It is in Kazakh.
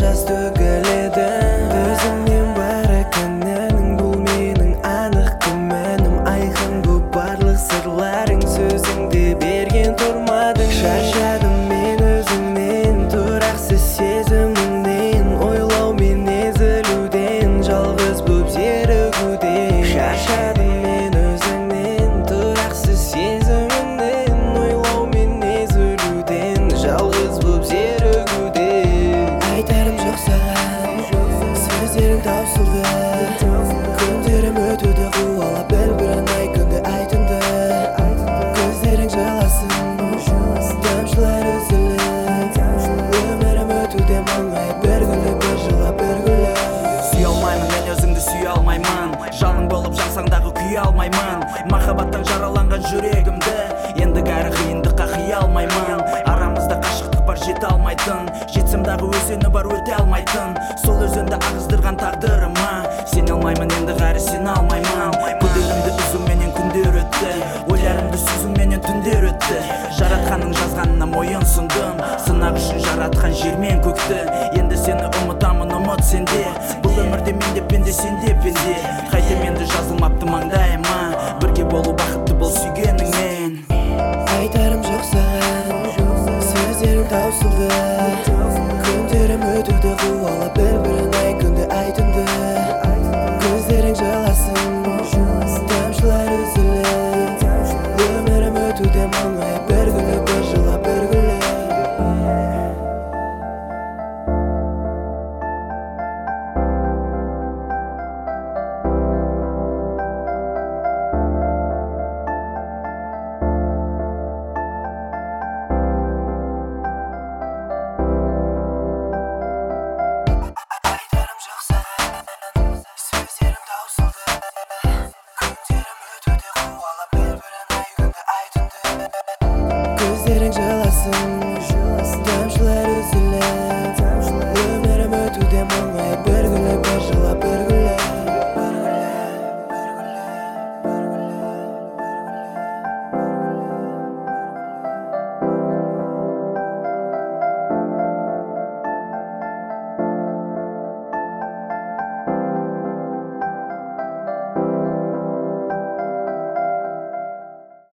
жас төгіледі. Өзіңнен бар екенің бұл менің анық күмәнім. Айқын бұл барлық сырларың, сөзіңді берген тұрмадың. Шаршадым мен өзіңнен, тұрақсыз сезіміңнен, ойлау мен езілуден, жалғыз болып зерігуден. Шаршадым мен өзіңнен, тұрақсыз сезіміңнен, ойлау мен езілуден, жалғыз болып зерігуден. Айтарым жоқ саған, сөздерім таусылды. Күндерім өтуді қуалап, бір ай күнде айтынды. Көздерің жыласын, тамшылар үзіліп, өмірім өтуде мұңайып, бір күні бір жылап, бір күні. Сүйе алмаймын, мен өзіңді сүйе алмаймын. Жалын болып жансаңдағы күйе алмаймын. Махаббаттан жараланған жүрегімді енді кәрі қиындыққа қия алмаймын. Арамызда қашықтық бар, жете алмайтын. Жетсем дағы өзені бар, өте алмайтын. Сол өзенді ағыздырған тағдырыма сене алмаймын, енді кәрі сене алмаймын. Күдерімді үзуменен күндер өтті, ойларымды сүзуменен түндер өтті. Жаратқанның жазғанына мойын сұндым, сынақ үшін жаратқан жер мен көкті. Енді сені ұмытамын, ұмыт сенде. Бұл өмірде мен де пенде, сен де пенде. Қайтем енді жазылмапты маңдайыма, бірге болу бақытты бол сүйгеніңмен. Айтарым жоқ саған, сөздерім таусылды. Күндерім өтуді қуалап, бір ай күнде айтынды. Көздерің жыласын,